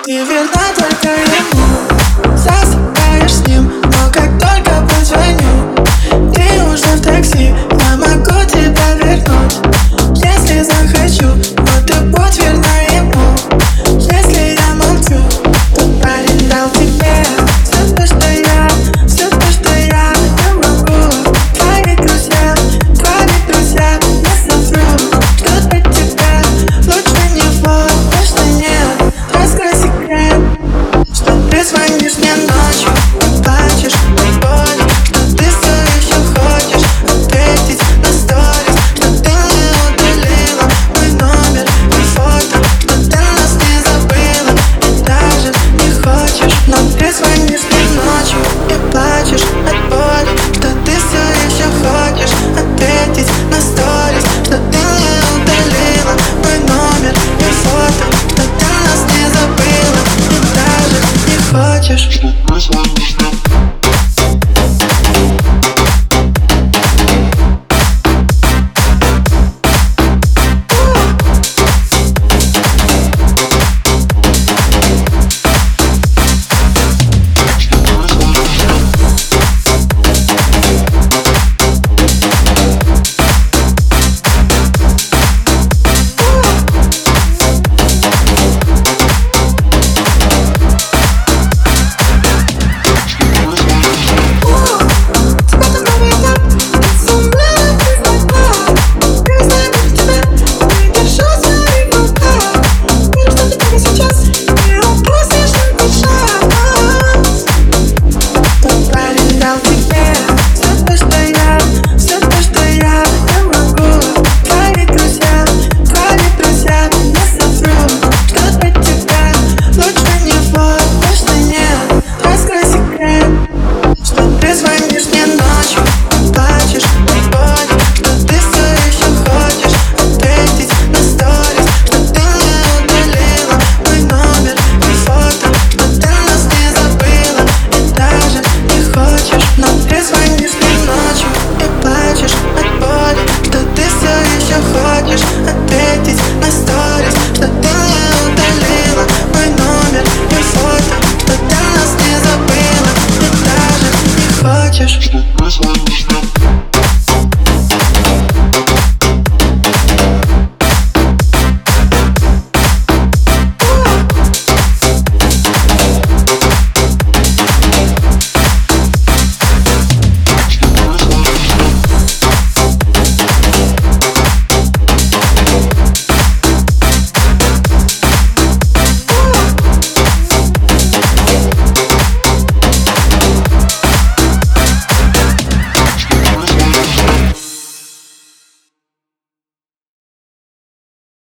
Ты верна только ему, засыпаешь с ним, но как только позвоню, ты уже в такси. Я могу тебя вернуть, если захочу, но ты будь верна ему. Если я молчу, то парень дал тебе все то, что я не могу. Твои друзья не соврут, что для тебя лучше него точно нет. Раскрой секрет, что ты звонишь мне ночью и плачешь от боли, что ты все еще хочешь ответить на сторис, что ты не удалила мой номер и фото, что ты нас не забыла и даже не хочешь. Но ты звонишь мне ночью и плачешь от боли, что ты все еще хочешь ответить на сторис, что ты не удалила мой номер и фото, что ты нас не забыла и даже не хочешь. Ответить на сторис, что ты не удалила мой номер и фото, что ты нас не забыла и даже не хочешь.